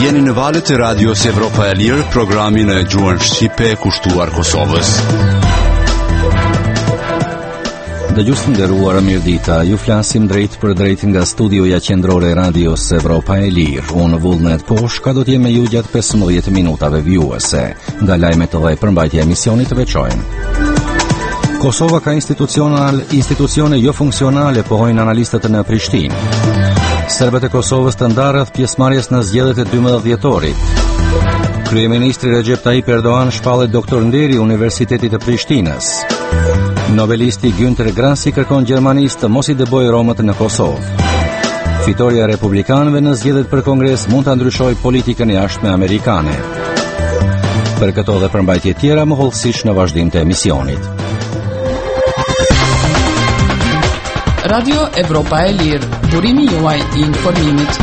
Jeni në valët e radios Evropa e Lirë, programin e gjuhën shqipe kushtuar Kosovës. Dëgjues të nderuar, mirëdita. Ju flasim drejt për drejt nga studioja qendrore e radios Evropa e Lirë. Unë Vullnet Posh, ka do të jem me ju gjatë 15 minutave vjuese. Nga lajmet dhe përmbajtja e emisionit të veçojmë. Kosova ka institucione jo funksionale, pohojnë analistët në Prishtinë. Serbët e Kosovës të ndarë pjesëmarrjes në zgjedhjet e 12 dhjetorit. Kryeministri Recep Tayyip Erdogan shpallet doktor nderi Universitetit të Prishtinës. Nobelisti Günter Grass kërkon gjermanistë të mos i dëbojë romët në Kosovë. Fitoria e republikanëve në zgjedhjet për Kongres mund ta ndryshojë politikën e jashtme amerikane. Për këto dhe përmbajtje tjera më hollësisht në vazhdim të emisionit. Radio Evropa e Lirë, burimi juaj I informimit.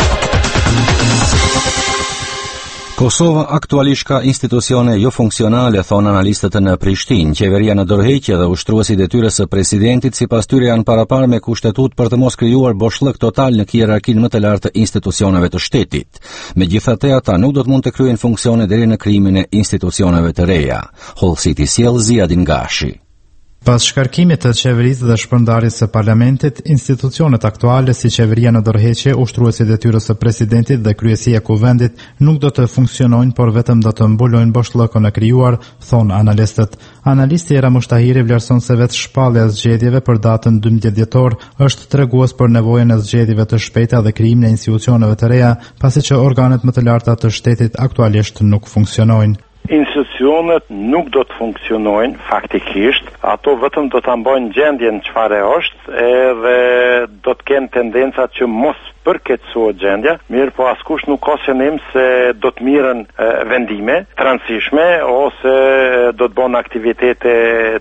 Kosova aktualisht ka institucione jo funksionale, thonë analistët në Prishtinë. Qeveria në dorëheqje dhe ushtruesi detyrës së presidentit sipas tyre janë paraparë me kushtetut për të mos krijuar boshllëk total në hierarkinë më të lartë të institucioneve të shtetit. Megjithatë, ata nuk do të mund të kryejnë funksione deri në krijimin e institucioneve të reja. Hollësiti sjell Ziadin Gashi. Pas shkarkimit të qeverisë dhe shpërndarjes së parlamentit, institucionet aktuale si qeveria në dorëheqje, ushtruesi detyrës së presidentit dhe kryesia e kuvendit nuk do të funksionojnë, por vetëm do të mbulojnë boshllëkun e krijuar, thonë analistët. Analisti Era Mushtahiri vlerëson se vetë shpallja e zgjedhjeve për datën 12 dhjetor është tregues për nevojën e zgjedhjeve të shpejta dhe krijimin e institucioneve të reja, pasi që organet më të larta të shtetit aktualisht nuk funksionojnë. Institucionet nuk do të funksionojnë faktikisht, ato vetëm do ta mbajnë gjendjen çfarë është, edhe do të kenë tendencat që mos përkeqësohet gjendja, mirë po askush nuk ka synim se do të mirën vendime transishme ose do të bëjnë aktivitete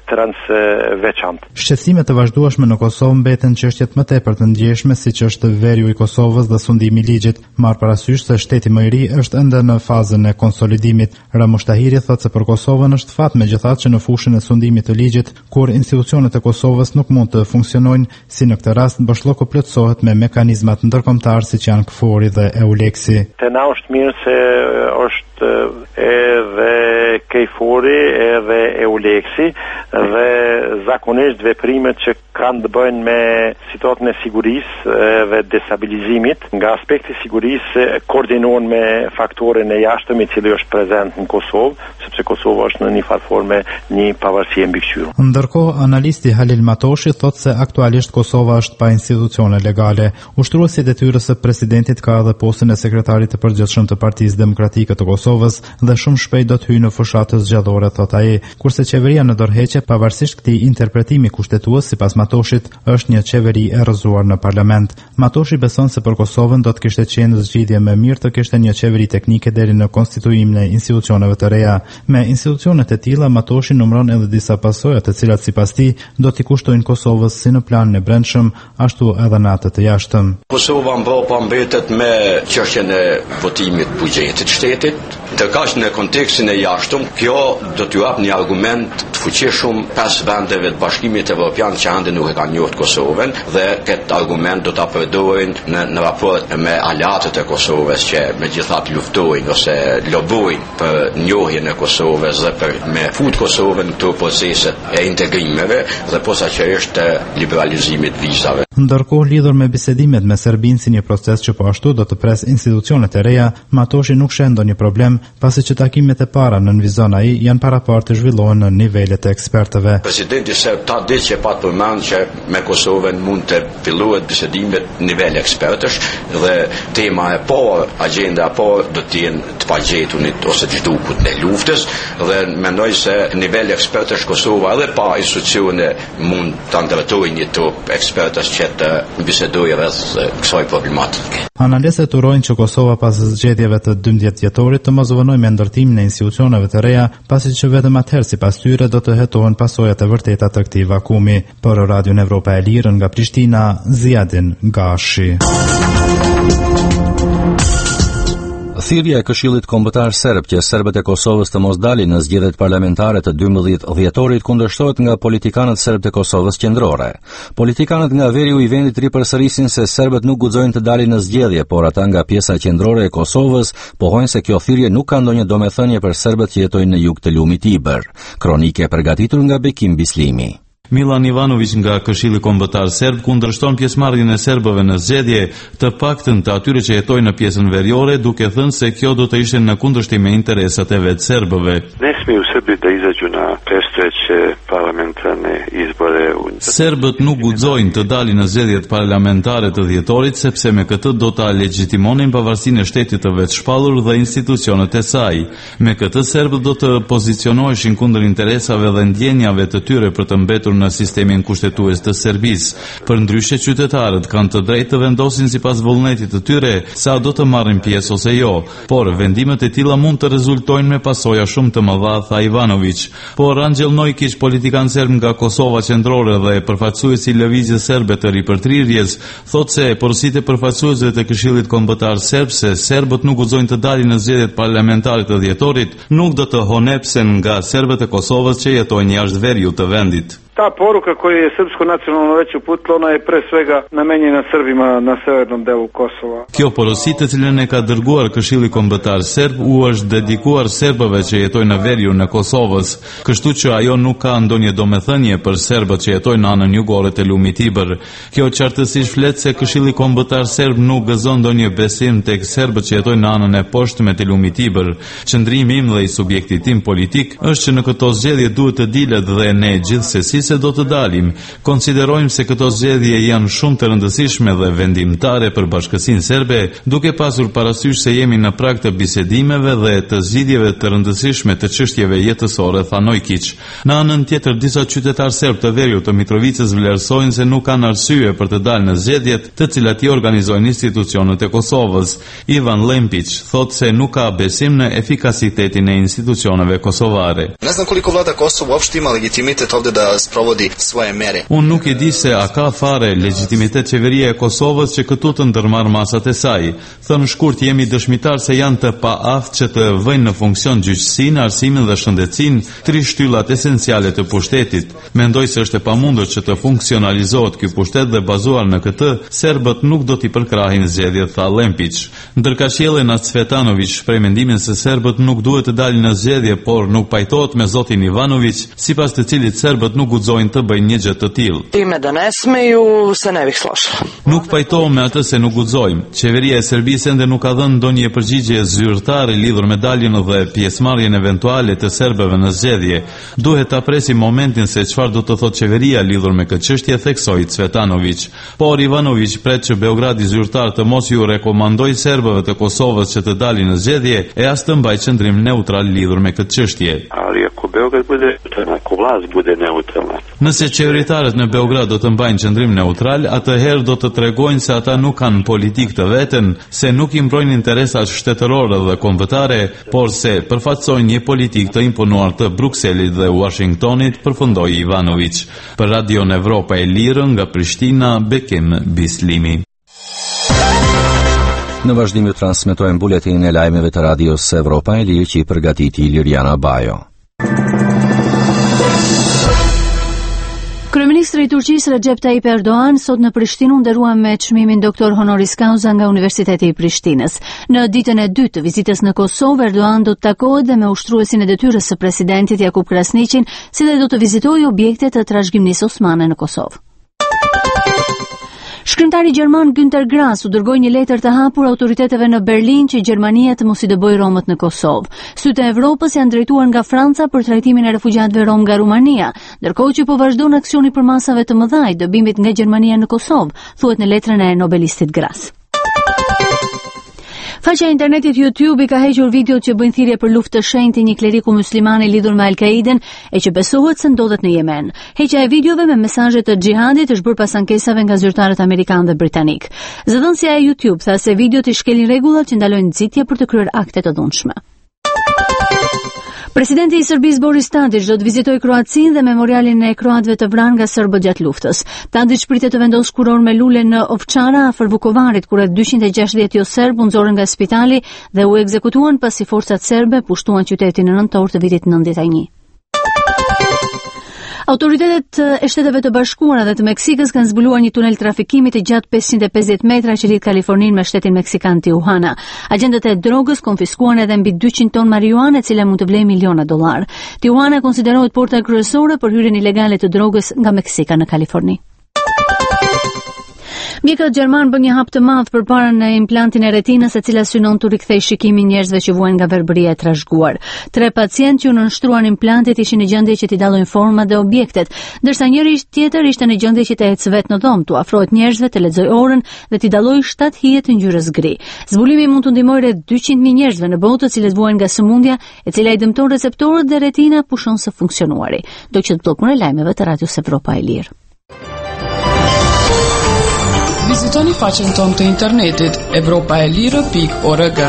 transveçante. Shqetësimet të vazhdueshme në Kosovë mbeten çështjet më tepër të ndjeshme, siç është veriu I Kosovës dhe sundimi I ligjit, marr parasysh se shteti më I ri është ende në fazën e konsolidimit. Mushtahiri thotë se për Kosovën është fat megjithatë që në fushën e sundimit të ligjit, kur institucionet e Kosovës nuk mund të funksionojnë, si në këtë rast boshllëku plotësohet me mekanizmat ndërkombëtar siç janë KFOR-i dhe EULEX-i. Te na është mirë se është edhe KFOR-i edhe EULEX-i dhe zakonisht veprimet që kanë të bëjnë me situatën e sigurisë dhe destabilizimit nga aspekti I sigurisë koordinohen me faktorin e jashtëm I cili është prezent në Kosovë, sepse Kosova është në një farforme një pavarësi e mbikëqyrur. Ndërkohë, analisti Halil Matoshi thotë se aktualisht Kosova është pa institucione legale. Ushtruesi detyrës së presidentit ka edhe postën e sekretarit të përgjithshëm të Partisë Demokratike të Kosovës dhe shumë shpejt do të hyjë në fushatë zgjedhore, thotë ai, kurse qeveria në dorëheqje pavarësisht këtij interpretimi kushtetues sipas Matoshit është një qeveri e rrëzuar në parlament. Matoshi beson se për Kosovën do të kishte qenë zgjidhje më mirë të kishte një qeveri teknike deri në konstituimin e institucioneve të reja. Me institucionet e tilla, Matoshi numëron edhe disa pasoja të cilat sipas tij do t'i kushtojnë Kosovës si në planin e brendshëm, ashtu edhe në atë të jashtëm. Kosova mbrapa mbetet me çështjen e votimit buxhetit shtetit, ndërkaq në kontekstin e jashtëm, kjo do t'ju jap një argument të fuqishëm pas vendeve të Bashkimit Evropian që ande nuk e kanë njohur Kosovën dhe këtë argument do ta përdorin në raport me aleatët e Kosovës që megjithatë luftojnë ose lobojnë për njohjen e Kosovës dhe për me fut Kosovën në proceset e integrimeve dhe posaçërisht të liberalizimit vizave. Ndërkohë, lidhur me bisedimet me Serbinë si një proces që po ashtu do të pres institucionet e reja, Matoshi nuk sheh ndonjë problem, pasi që takimet e para nënvizon ai janë paraparë të zhvillohen në nivelet e ekspertëve. Presidenti serb ta ditë që pat përmend që me Kosovën mund të fillohet bisedimet në nivel ekspertësh dhe tema e parë, agenda e parë do të jenë të pagjetunit ose të zhdukut në luftës dhe mendoj se në nivel ekspertësh Kosova edhe pa institucione mund të ndërtojnë një trup ekspertësh që të bisedojë rreth kësaj problematike. Analistët urojnë që Kosova pas zgjedhjeve të 12 dhjetorit të mos vënojë me ndërtimin e institucioneve të reja, pasi që vetëm atëherë sipas tyre do të hetohen pasojat e vërteta të këtij vakumi. Për Radion Evropa e Lirë nga Prishtina, Ziadin Gashi. Thirrja e Këshillit Kombëtar Serb që serbët e Kosovës të mos dalin në zgjedhjet parlamentare të 12 dhjetorit kundërshtohet nga politikanët serb të Kosovës qendrore. Politikanët nga veri i vendit ripërsërisin se serbët nuk guxojnë të dalin në zgjedhje, por ata nga pjesa qendrore e Kosovës pohojnë se kjo thirrje nuk ka ndonjë domethënie për serbët që jetojnë në jug të lumit Iber. Kronike e përgatitur nga Bekim Bislimi. Milan Ivanović nga Këshilli Kombëtar Serb kundërshton pjesëmarrjen e serbëve në zgjedhje, të paktën të atyre që jetojnë në pjesën veriore, duke thënë se kjo do të ishte në kundërshtim me interesat e vetë serbëve. Ne smiju Srbi da izađu na predstojeće parlamentarne izbore. Serbët nuk guxojnë të dalin në zgjedhjet parlamentare të dhjetorit sepse me këtë do ta legjitimonin pavarësinë e shtetit të vetëshpallur dhe institucionet e saj. Me këtë serbët do të pozicionoheshin kundër interesave dhe ndjenjave të tyre për të mbetur në sistemin kushtetues të Serbisë. Përndryshe qytetarët kanë të drejtë të vendosin sipas vullnetit të tyre sa do të marrin pjesë ose jo, por vendimet e tilla mund të rezultojnë me pasoja shumë të mëdha, tha Ivanović. Por Anđel Nojkić, politikan serb nga Kosova qendrore dhe përfaqësuesi i Lëvizjes Serbe të Ripërtrirjes, thotë se porositë e përfaqësuesve të Këshillit Kombëtar Serb se serbët nuk guxojnë të dalin në zgjedhjet parlamentare të dhjetorit nuk do të honepsen nga serbët e Kosovës që jetojnë jashtë veriut të vendit. Ta poruka koju je Srpsko nacionalno veće uputilo, ona je pre svega namenjena Srbima na severnom delu Kosova. Kjo porosi të cilën e ka dërguar Këshilli Kombëtar Serb u është dedikuar serbëve që jetojnë në veriun e Kosovës, kështu që ajo nuk ka ndonjë domethënie për serbët që jetojnë në anën jugore të lumit Iber. Kjo qartësisht flet se Këshilli Kombëtar Serb nuk gëzon ndonjë besim tek serbët që jetojnë në anën e poshtme të lumit Iber. Qëndrimi im dhe i subjektit tim politik është që në këto zgjedhje duhet të dilet dhe ne gjithsesi se do të dalim. Konsiderojmë se këto zgjedhje janë shumë të rëndësishme dhe vendimtare për bashkësinë serbe, duke pasur parasysh se jemi në prag të bisedimeve dhe të zgjidhjeve të rëndësishme të çështjeve jetësore, tha Nojkić. Në anën tjetër, disa qytetarë serb të veriut të Mitrovicës vlerësojnë se nuk kanë arsye për të dalë në zgjedhjet, të cilat i organizojnë institucionet e Kosovës. Ivan Lempić thotë se nuk ka besim në efikasitetin e institucioneve kosovare. Ne znam koliko vlada Kosovo uopšte ima legitimitet ovde da sprovodi svoje mere. Unë nuk e di se a ka fare legjitimitet qeveria e Kosovës që këtu të ndërmarr masat e saj. Thënë shkurt, jemi dëshmitar se janë të paaftë që të vëjnë në funksion gjyqësinë, arsimin dhe shëndetësinë, tri shtyllat esenciale të pushtetit. Mendoj se është e pamundur që të funksionalizohet ky pushtet dhe bazuar në këtë, serbët nuk do t'i përkrahin zgjedhjet, tha Lempić. Ndërkaq Jelena Cvetanović shpreh mendimin se serbët nuk duhet të dalin në zgjedhje, por nuk pajtohet me zotin Ivanović, sipas të cilit serbët nuk guxojnë të bëjnë një gjë të tillë. Time da ne smeju se ne bih složila. Nuk pajtohem me atë se nuk guxojmë. Qeveria e Serbisë ende nuk ka dhënë ndonjë përgjigje zyrtare lidhur me daljen dhe pjesëmarrjen eventuale të serbëve në zgjedhje. Duhet ta presim momentin se çfarë do të thotë qeveria lidhur me këtë çështje, theksoi Cvetanović. Por Ivanović pret që Beogradi zyrtar të mos ju rekomandoj serbëve të Kosovës që të dalin në zgjedhje e as të mbajë qendrim neutral lidhur me këtë çështje. Ali ako Beograd bude, ako vlast bude neutralna. Nëse qeveritarët në Beograd do të mbajnë qendrim neutral, atëherë do të tregojnë se ata nuk kanë politikë të veten, se nuk i mbrojnë interesat shtetërore dhe kombëtare, por se përfaqësojnë një politikë të imponuar të Brukselit dhe Washingtonit, përfundoi Ivanović. Për Radion Evropa e Lirë nga Prishtina, Bekim Bislimi. Në vazhdim ju transmetojmë buletinin e lajmeve të Radios Evropa e Lirë që i përgatiti Liriana Bajo. Kryeministri i Turqisë Recep Tayyip Erdogan sot në Prishtinë u nderua me çmimin doktor honoris causa nga Universiteti i Prishtinës. Në ditën e dytë të vizitës në Kosovë, Erdogan do të takohet dhe me ushtruesin e detyrës së presidentit Jakub Krasniqin, si dhe do të vizitojë objekte të trashëgimisë osmane në Kosovë. Shkrimtari gjerman Günter Grass u dërgoi një letër të hapur autoriteteve në Berlin që Gjermania të mos i dëbojë romët në Kosovë. Sytë e Evropës janë drejtuar nga Franca për trajtimin e refugjatëve rom nga Rumania, ndërkohë që po vazhdon aksioni për masave të mëdha i dëbimit nga Gjermania në Kosovë, thuhet në letrën e nobelistit Grass. Faqja e internetit YouTube i ka hequr videot që bëjnë thirrje për luftë të shenjtë një kleriku musliman i lidhur me Al-Qaiden e që besohet se ndodhet në Yemen. Heqja e videove me mesazhe të xhihadit është bërë pas ankesave nga zyrtarët amerikanë dhe britanik. Zëdhënësia e YouTube tha se videot i shkelin rregullat që ndalojnë nxitje për të kryer akte të dhunshme. Presidenti i Serbisë Boris Tadić do të vizitojë Kroacinë dhe memorialin e kroatëve të vranë nga serbët gjatë luftës. Tadić pritet të vendosë kuror me lule në Ovçara afër Vukovarit, ku rreth 260 jo serb u nxorën nga spitali dhe u ekzekutuan pasi forcat serbe pushtuan qytetin në nëntor të vitit 91. Autoritetet e Shteteve të Bashkuara dhe të Meksikës kanë zbuluar një tunel trafikimi të gjatë 550 metra që lidh Kaliforninë me shtetin meksikan Tijuana. Agjentët e drogës konfiskuan edhe mbi 200 ton marijuane, e cila mund të blejë miliona dollar. Tijuana konsiderohet porta kryesore për hyrjen ilegale të drogës nga Meksika në Kaliforni. Mjekët gjerman bën një hap të madh përpara në implantin e retinës, e cila synon të rikthejë shikimin njerëzve që vuajnë nga verbëria e trashëguar. 3 pacientë që nënshtruan implantet ishin në gjendje që t'i dallojnë format dhe objektet, ndërsa njëri tjetër ishte në gjendje që të ecë vetë në dhomë, tu afrohet njerëzve, të lexojë orën dhe t'i dallojë 7 hije të ngjyrës gri. Zbulimi mund të ndihmojë rreth 200.000 njerëzve në botë, të cilët vuajnë nga sëmundja, e cila i dëmton receptorët dhe retina pushon së funksionuari. Do që të bllokun e lajmeve të Radios Evropa e Lirë. Vizitoni faqen tonë të internetit evropaelire.org.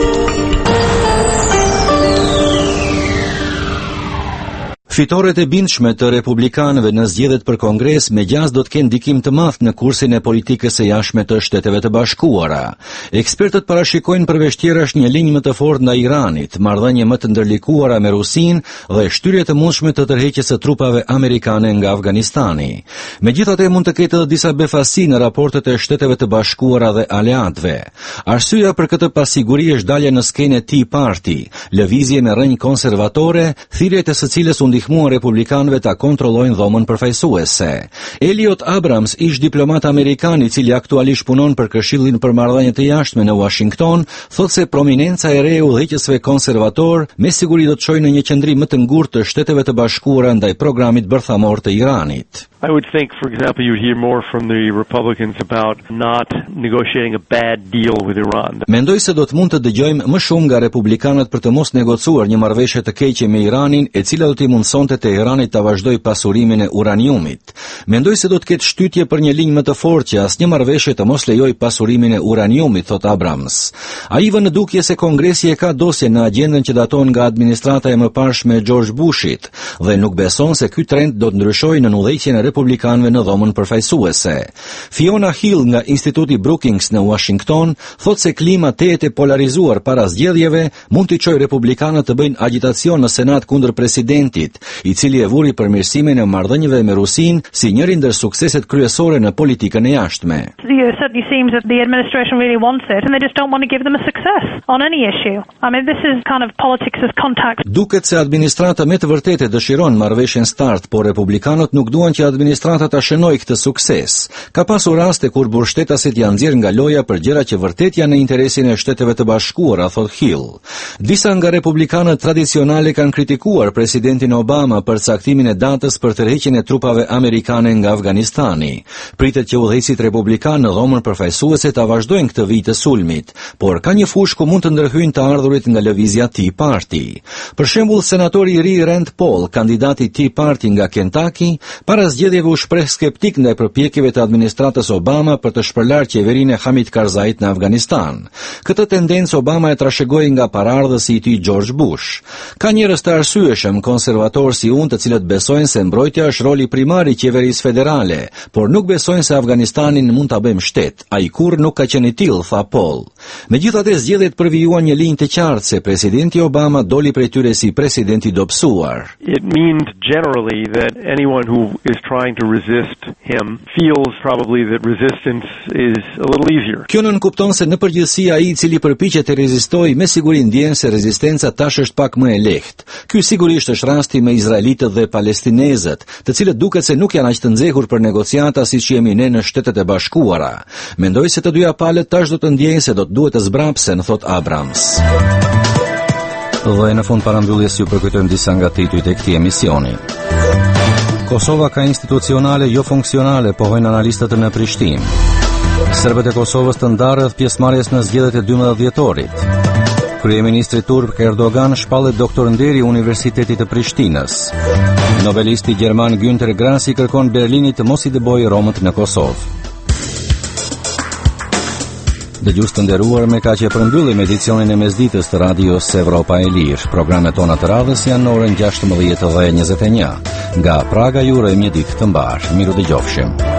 Fitoret e bindshme të republikanëve në zgjedhjet për Kongres megjithëse do të kenë ndikim të madh në kursin e politikës së jashtme të Shteteve të Bashkuara. Ekspertët parashikojnë përveçtjerash një linjë më të fortë ndaj Iranit, marrëdhënie më të ndërlikuara me Rusinë dhe shtyrje të mundshme të tërheqjes së trupave amerikane nga Afganistani. Megjithatë mund të ketë edhe disa befasi në raportet e Shteteve të Bashkuara dhe aleatëve. Arsyeja për këtë pasiguri është dalja në skenë e Tea Party, lëvizje me rrënjë konservatore, thirrjet e së cilës u ndihmuan republikanëve ta kontrollojnë dhomën përfaqësuese. Elliot Abrams, ish diplomat amerikan i cili aktualisht punon për Këshillin për Marrëdhënie të Jashtme në Washington, thotë se prominenca e re e udhëheqësve konservator me siguri do të çojë në një qendrim më të ngurtë të Shteteve të Bashkuara ndaj programit bërthamor të Iranit. I would think, for example, you'd hear more from the Republicans about not negotiating a bad deal with Iran. Mendoj se do të mund të dëgjojmë më shumë nga republikanët për të mos negocuar një marrëveshje të keqe me Iranin, e cila do t'i mundsonte Teheranit ta vazhdojë pasurimin e uraniumit. Mendoj se do të ketë shtytje për një linjë më të fortë që asnjë marrëveshje të mos lejojë pasurimin e uraniumit, thot Abrams. Ai vën në dukje se Kongresi e ka dosje në agjendën që daton nga administrata e mëparshme e George Bushit dhe nuk beson se ky trend do të ndryshojë në udhëheqjen e republikanëve në dhomën përfaqësuese. Fiona Hill nga Instituti Brookings në Washington thotë se klima tejet e polarizuar para zgjedhjeve mund t'i çojë republikanët të bëjnë agjitacion në Senat kundër presidentit, i cili e vuri përmirësimin e marrëdhënieve me Rusinë si njëri ndër sukseset kryesore në politikën e jashtme. It certainly seems that the administration really wants it and they just don't want to give them a success on any issue. I mean, this is kind of politics as contact. Duket se administrata me të vërtetë dëshiron marrëveshjen start, por republikanët nuk duan që administrata ta shënojë këtë sukses. Ka pasur raste kur burgshtetasit janë nxjerrë nga loja për gjëra që vërtet janë në interesin e Shteteve të Bashkuara, thot Hill. Disa nga republikanët tradicionale kanë kritikuar presidentin Obama për caktimin e datës për tërheqjen e trupave amerikane nga Afganistani. Pritet që udhëheqësit republikanë në dhomën përfaqësuese ta vazhdojnë këtë vit të sulmit, por ka një fushë ku mund të ndërhyjnë të ardhurit nga lëvizja Tea Party. Për shembull, senatori i ri Rand Paul, kandidati Tea Party nga Kentucky, para zgjedhjeve u shpreh skeptik ndaj përpjekjeve të administratës Obama për të shpërlarë qeverinë e Hamid Karzait në Afganistan. Këtë tendencë Obama e trashëgoi nga paraardhësi i tij George Bush. Ka njerëz të arsyeshëm konservatorë si unë, të cilët besojnë se mbrojtja është roli primar i qeverisë federale, por nuk besojnë se Afganistanin mund ta bëjmë shtet. Ai kurrë nuk ka qenë i tillë, tha Paul. Megjithatë, zgjedhjet përvijuan një linjë të qartë se presidenti Obama doli prej tyre si president i dobësuar. It means generally that anyone who is trying to resist him feels probably that resistance is a little easier. Kjo nën kupton se në përgjithësi ai i cili përpiqet të rezistojë me siguri ndjen se rezistenca tash është pak më e lehtë. Ky sigurisht është rasti me izraelitët dhe palestinezët, të cilët duket se nuk janë aq të nxehur për negociata siç jemi ne në Shtetet e Bashkuara. Mendoj se të dyja palët tash do të ndjejnë se do të duhet të zbrapsen, thot Abrams. Dhe në fund parambyljes ju përkujtojmë disa nga titujt e këtij emisioni. Kosova ka institucionale jo funksionale, pohojnë analistët në Prishtinë. Serbët e Kosovës të ndarë pjesëmarrjes në zgjedhjet e 12 dhjetorit. Kryeministri turk Erdogan shpallet doktornderi i Universitetit të Prishtinës. Nobelisti gjerman Günter Grass kërkon Berlinit të mos i dëbojë romët në Kosovë. Dëgjues të nderuar, me kaq e përmbyllim edicionin e mesditës të radios Evropa e Lirë. Programet tona të radhës janë në orën 16:21. Nga Praga ju urojmë një ditë të mbar. Miru dëgjofshim.